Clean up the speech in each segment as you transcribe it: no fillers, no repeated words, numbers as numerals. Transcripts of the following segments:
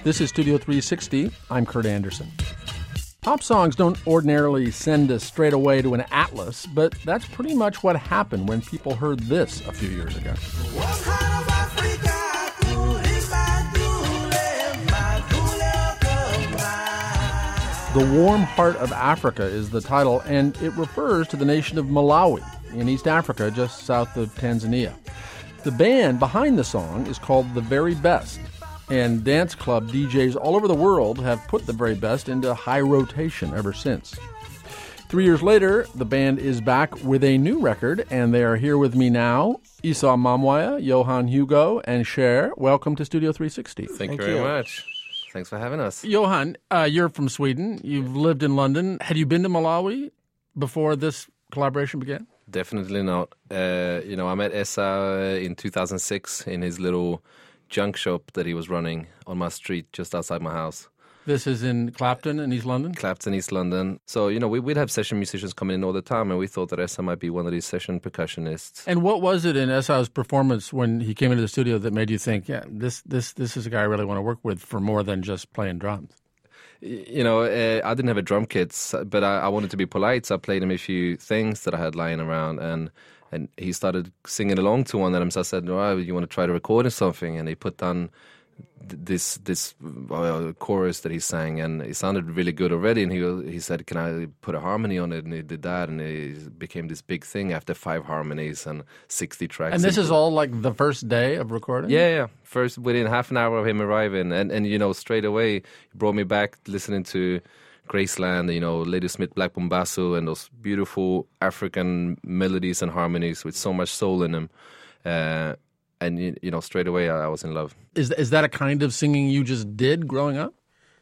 This is Studio 360. I'm Kurt Anderson. Pop songs don't ordinarily send us straight away to an atlas, but that's pretty much what happened when people heard this a few years ago. The Warm Heart of Africa is the title, and it refers to the nation of Malawi in East Africa, just south of Tanzania. The band behind the song is called The Very Best, and dance club DJs all over the world have put The Very Best into high rotation ever since. 3 years later, the band is back with a new record, and they are here with me now. Issa Mamwaya, Johan Hugo, and Cher. Welcome to Studio 360. Thank you very much. Thanks for having us. Johan, you're from Sweden. You've lived in London. Had you been to Malawi before this collaboration began? Definitely not. I met Issa in 2006 in his little junk shop that he was running on my street just outside my house. This is in Clapton in East London? Clapton, East London. So, we'd have session musicians coming in all the time, and we thought that Issa might be one of these session percussionists. And what was it in Issa's performance when he came into the studio that made you think, yeah, this is a guy I really want to work with for more than just playing drums? I didn't have a drum kit, but I wanted to be polite, so I played him a few things that I had lying around, and he started singing along to one of them. So I said, "Oh, you want to try to record or something?" And he put down this chorus that he sang, and it sounded really good already. And he said, "Can I put a harmony on it?" And he did that, and it became this big thing after 5 harmonies and 60 tracks. And this is all like the first day of recording? Yeah. First, within half an hour of him arriving, and straight away, he brought me back listening to Graceland, Lady Smith, Black Bombasso, and those beautiful African melodies and harmonies with so much soul in them. And straight away, I was in love. Is that a kind of singing you just did growing up?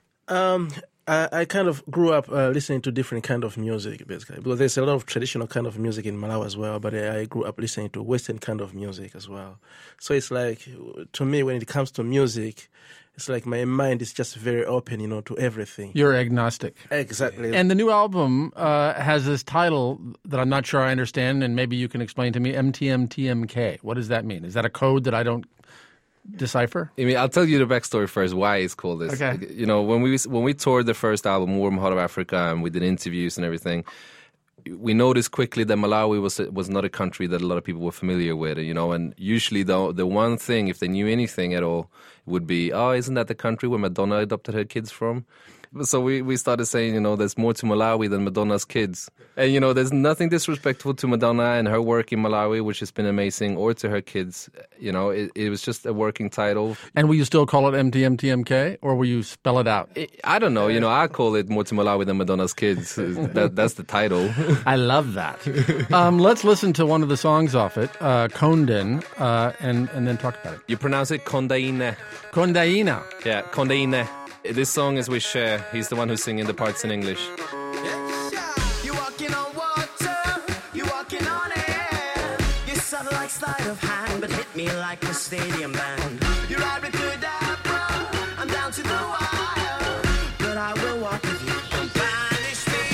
I kind of grew up listening to different kind of music, basically, because there's a lot of traditional kind of music in Malawi as well, but I grew up listening to Western kind of music as well. So it's like, to me, when it comes to music, it's like my mind is just very open, to everything. You're agnostic. Exactly. And the new album has this title that I'm not sure I understand, and maybe you can explain to me, MTMTMK. What does that mean? Is that a code that I don't decipher? I'll tell you the backstory first, why it's called this. Okay. When we toured the first album, Warm Heart of Africa, and we did interviews and everything, we noticed quickly that Malawi was not a country that a lot of people were familiar with, and usually the one thing, if they knew anything at all, would be, isn't that the country where Madonna adopted her kids from? So we started saying, there's more to Malawi than Madonna's kids. And, there's nothing disrespectful to Madonna and her work in Malawi, which has been amazing, or to her kids. It was just a working title. And will you still call it MTMTMK, or will you spell it out? I don't know. I call it More to Malawi than Madonna's kids. That's the title. I love that. Let's listen to one of the songs off it, Konden, and then talk about it. You pronounce it Kondaine. Kondaina. Yeah, Kondaine. This song is with Cher. He's the one who's singing the parts in English. You're walking on water, you're walking on air. You sound like sleight of hand, but hit me like a stadium band. You ride me to the I'm down to the wire, but I will walk with you and banish me.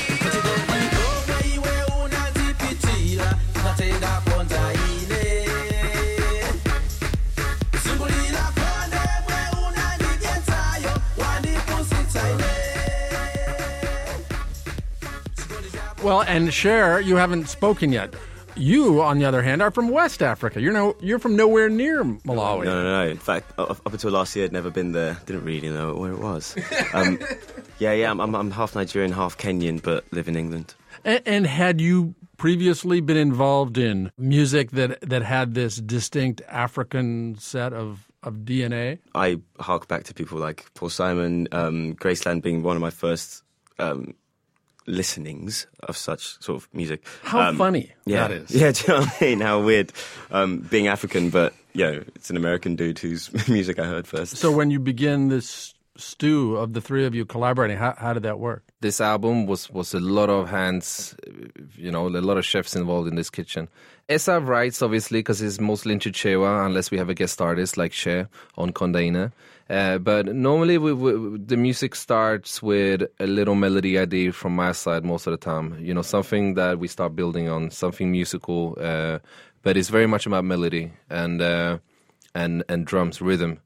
Well, and Cher, you haven't spoken yet. You, on the other hand, are from West Africa. You're from nowhere near Malawi. No. In fact, up until last year, I'd never been there. Didn't really know where it was. I'm half Nigerian, half Kenyan, but live in England. And had you previously been involved in music that had this distinct African set of DNA? I hark back to people like Paul Simon, Graceland being one of my first listenings of such sort of music. How funny that is. Yeah, do you know what I mean? How weird being African, but it's an American dude whose music I heard first. So when you begin this stew of the three of you collaborating, how did that work? This album was a lot of hands, a lot of chefs involved in this kitchen. Issa writes, obviously, because he's mostly into Chewa, unless we have a guest artist like Cher on Kondaina. But normally the music starts with a little melody idea from my side most of the time. Something that we start building on, something musical. But it's very much about melody and drums, rhythm.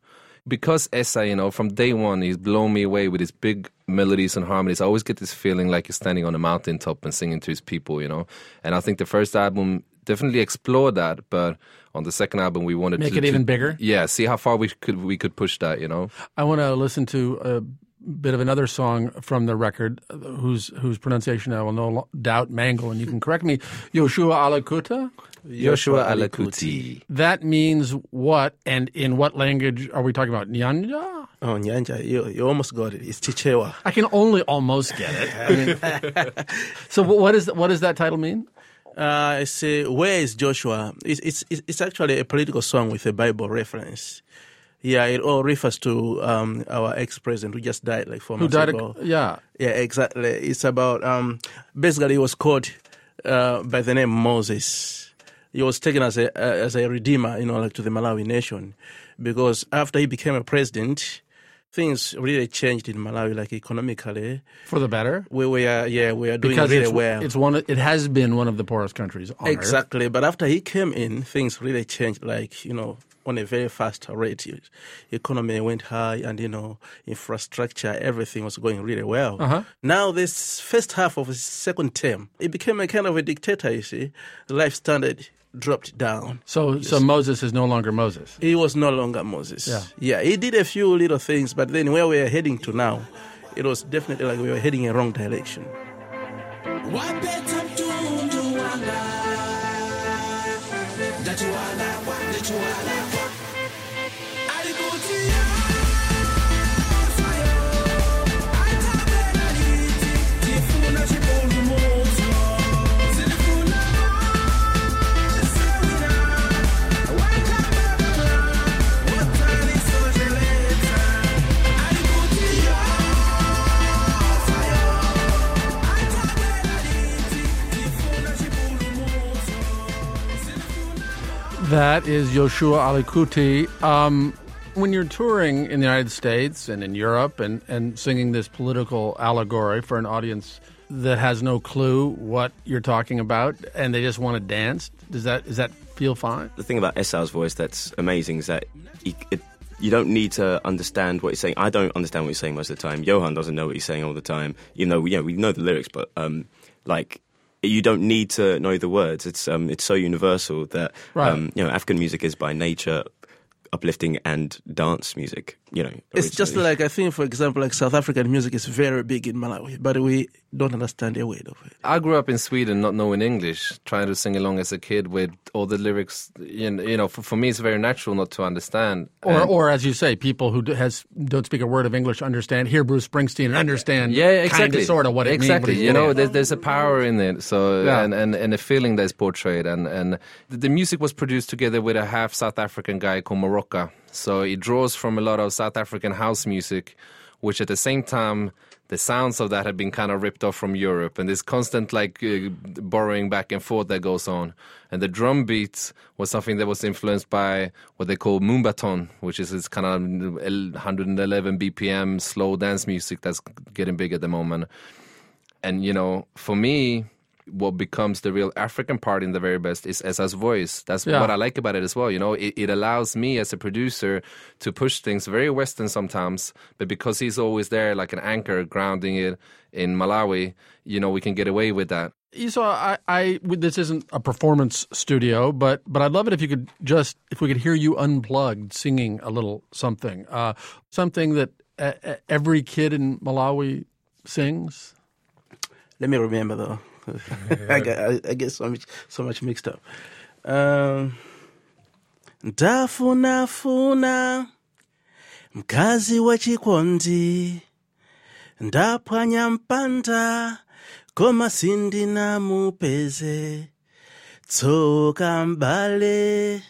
Because Esa, from day one, he's blown me away with his big melodies and harmonies. I always get this feeling like he's standing on a mountaintop and singing to his people, And I think the first album definitely explored that, but on the second album we wanted Make it even bigger? Yeah, see how far we could push that, I want to listen to a bit of another song from the record whose pronunciation I will no doubt mangle, and you can correct me. Yoshua Alakuta? Yoshua Alakuti. That means what, and in what language are we talking about? Nyanja? Oh, Nyanja, you almost got it. It's Chichewa. I can only almost get it. So what does that title mean? I say, where is Joshua? It's actually a political song with a Bible reference. Yeah, it all refers to our ex-president who just died like 4 months ago. Yeah, exactly. It's about basically he was called by the name Moses. He was taken as a redeemer, to the Malawi nation, because after he became a president, things really changed in Malawi, like economically. For the better? We are doing because really well. It has been one of the poorest countries on Exactly, Earth. But after he came in, things really changed, on a very fast rate. Economy went high and, infrastructure, everything was going really well. Uh-huh. Now, this first half of his second term, it became a kind of a dictator, you see. The life standard dropped down. So Moses is no longer Moses. He was no longer Moses. Yeah, he did a few little things, but then where we are heading to now, it was definitely like we were heading in a wrong direction. That is Yoshua Alakuti. When you're touring in the United States and in Europe and singing this political allegory for an audience that has no clue what you're talking about and they just want to dance, does that feel fine? The thing about Esau's voice that's amazing is that you don't need to understand what he's saying. I don't understand what he's saying most of the time. Johan doesn't know what he's saying all the time. We know the lyrics, but you don't need to know the words. It's so universal that right. African music is by nature uplifting and dance music. It's just like, I think, for example, like South African music is very big in Malawi, but we don't understand a word of it. I grew up in Sweden not knowing English, trying to sing along as a kid with all the lyrics. For me, it's very natural not to understand. Or as you say, people who don't speak a word of English understand, hear Bruce Springsteen and understand exactly. Sort of what it means. Exactly. There's a power in it. So and a feeling that's portrayed. And the music was produced together with a half South African guy called Morocco. So it draws from a lot of South African house music, which at the same time, the sounds of that had been kind of ripped off from Europe. And this constant borrowing back and forth that goes on. And the drum beat was something that was influenced by what they call Moombaton, which is this kind of 111 BPM slow dance music that's getting big at the moment. And, for me, what becomes the real African part in the very best is Esa's voice. That's what I like about it as well. It allows me as a producer to push things very Western sometimes, but because he's always there like an anchor grounding it in Malawi, we can get away with that. Esau, this isn't a performance studio, but I'd love it if we could hear you unplugged singing a little something, something that every kid in Malawi sings. Let me remember though. I get so much mixed up. Ndafunafuna mkazi wa chikondi, ndaphwanya mpanda koma sindina mupeze, tsoka mbale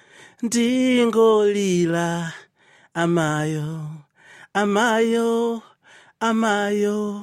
ndingolila, amayo amayo amayo.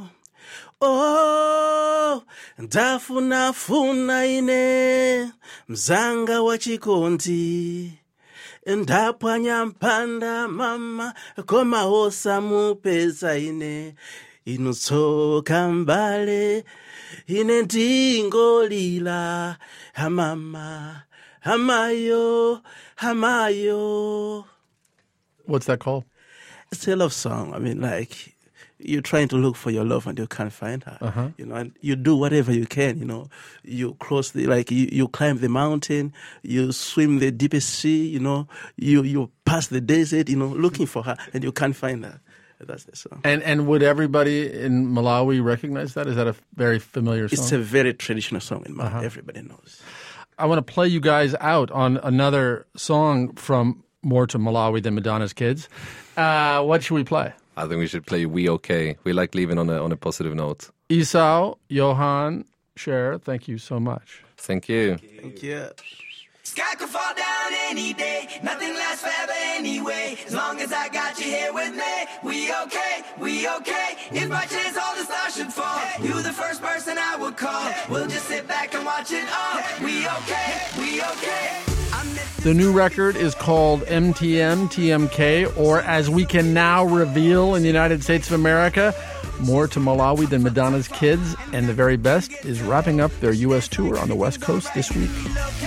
Oh, ndafunafuna ine mzanga wa chikondi, ndaphwanya mpanda mama koma osamupeza ine, inutsoka mbale ine ndingolila, amama amayo amayo. What's that called? It's a love song. I mean, like, you're trying to look for your love and you can't find her. Uh-huh. You know, and you do whatever you can, you know. You cross you climb the mountain, you swim the deepest sea, you know, you pass the desert, you know, looking for her and you can't find her. That's the song. And would everybody in Malawi recognize that? Is that a very familiar song? It's a very traditional song in Malawi. Everybody knows. I want to play you guys out on another song from More to Malawi Than Madonna's Kids. What should we play? I think we should play We Okay. We like leaving on a positive note. Esau, Johan, Cher, thank you so much. Thank you. Thank you. Sky could fall down any day, nothing lasts forever anyway. As long as I got you here with me, we okay, we okay. If by chance all the stars should fall, you the first person I would call. We'll just sit back and watch it all. We okay, we okay. The new record is called MTM, TMK, or as we can now reveal in the United States of America, More to Malawi Than Madonna's Kids, and the very best is wrapping up their U.S. tour on the West Coast this week.